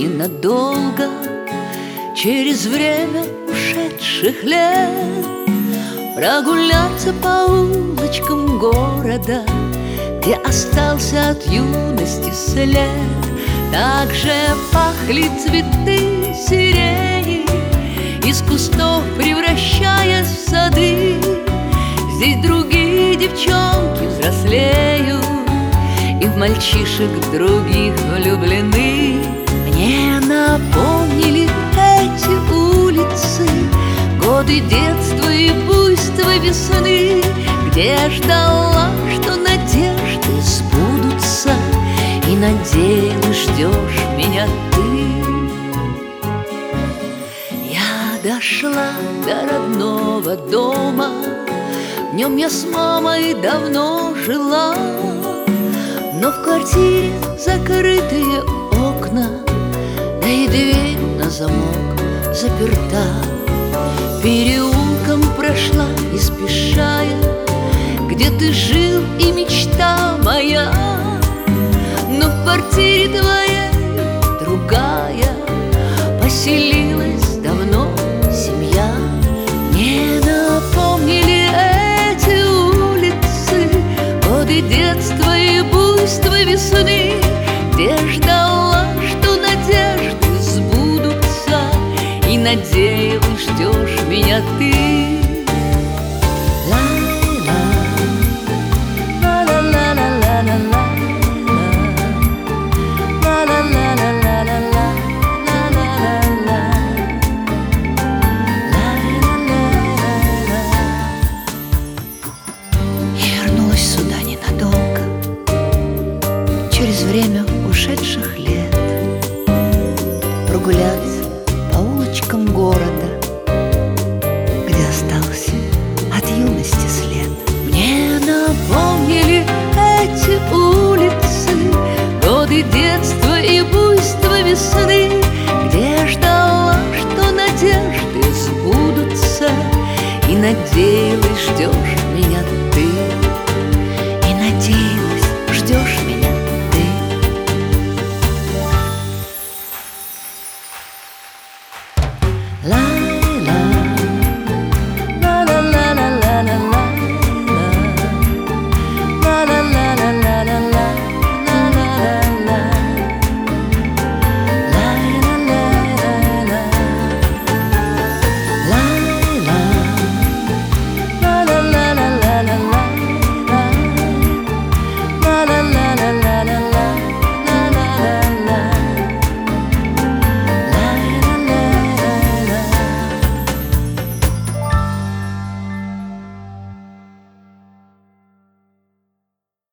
ненадолго, через время ушедших лет, прогуляться по улочкам города, где остался от юности след. Так же пахли цветы сирени, из кустов превращаясь в сады. Здесь другие девчонки взрослеют и в мальчишек других влюблены. Мне напомнили эти улицы годы детства и буйства весны, где ждала, что надежды сбудутся, и надеялась, ждешь меня ты. Я дошла до родного дома, в нем я с мамой давно жила, но в квартире закрытые окна, да и дверь на замок заперта. Переулком прошла не спешая, где ты жил и мечта моя, но в квартире твоей другая поселилась давно семья. Мне напомнили эти улицы годы детства и буйства весны, где ждала, что надежды сбудутся, и надеялась, ждешь меня ты. Я вернулась сюда ненадолго, через время ушедших лет.